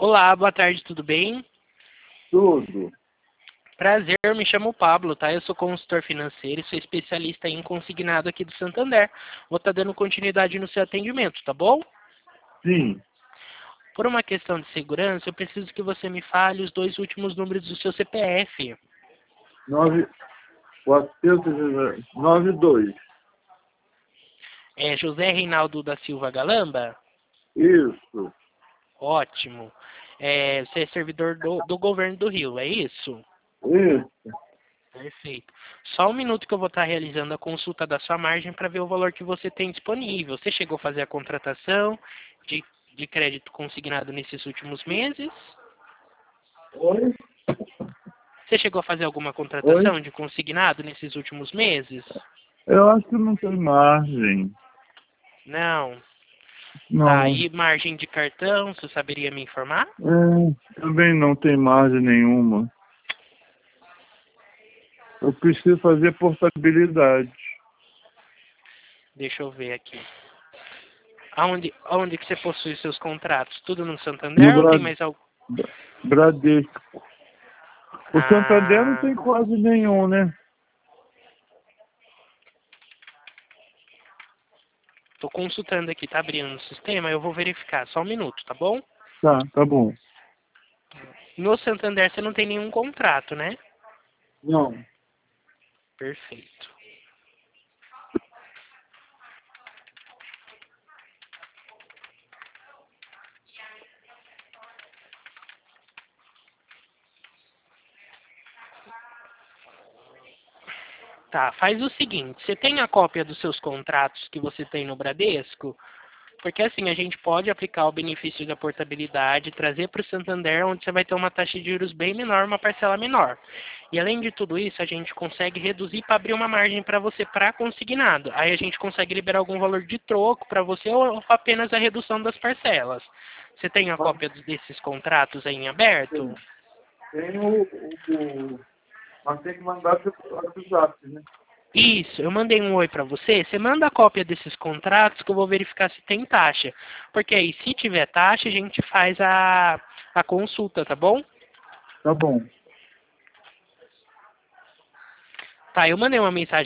Olá, boa tarde, tudo bem? Tudo. Prazer, me chamo Pablo, tá? Eu sou consultor financeiro e sou especialista em consignado aqui do Santander. Vou estar dando continuidade no seu atendimento, tá bom? Sim. Por uma questão de segurança, eu preciso que você me fale os dois últimos números do seu CPF. 9492. É José Reinaldo da Silva Galamba? Isso. Ótimo. Você é servidor do governo do Rio, é isso? Isso. Perfeito. Só um minuto que eu vou estar realizando a consulta da sua margem para ver o valor que você tem disponível. Você chegou a fazer a contratação de crédito consignado nesses últimos meses? Oi? Você chegou a fazer alguma Oi? contratação de consignado nesses últimos meses? Eu acho que não tem margem. Não. Tá, Não. e margem de cartão, você saberia me informar? Também não tem margem nenhuma. Eu preciso fazer portabilidade. Deixa eu ver aqui. Aonde que você possui seus contratos? Tudo no No Santander ou tem mais algum? Bradesco. O Santander não Ah, tem quase nenhum, né? tô consultando aqui, tá abrindo no sistema, eu vou verificar. Só um minuto, tá bom? Tá bom. No Santander você não tem nenhum contrato, né? Não. Perfeito. Tá, faz o seguinte, você tem a cópia dos seus contratos que você tem no Bradesco? Porque assim, a gente pode aplicar o benefício da portabilidade, trazer para o Santander, onde você vai ter uma taxa de juros bem menor, uma parcela menor. E além de tudo isso, a gente consegue reduzir para abrir uma margem para você para consignado. Aí a gente consegue liberar algum valor de troco para você ou apenas a redução das parcelas. Você tem a cópia desses contratos aí em aberto? Tem mas tem que mandar pro WhatsApp, né? Isso, eu mandei um oi para você. Você manda a cópia desses contratos que eu vou verificar se tem taxa. Porque aí, se tiver taxa, a gente faz a consulta, tá bom? Tá bom. Tá, eu mandei uma mensagem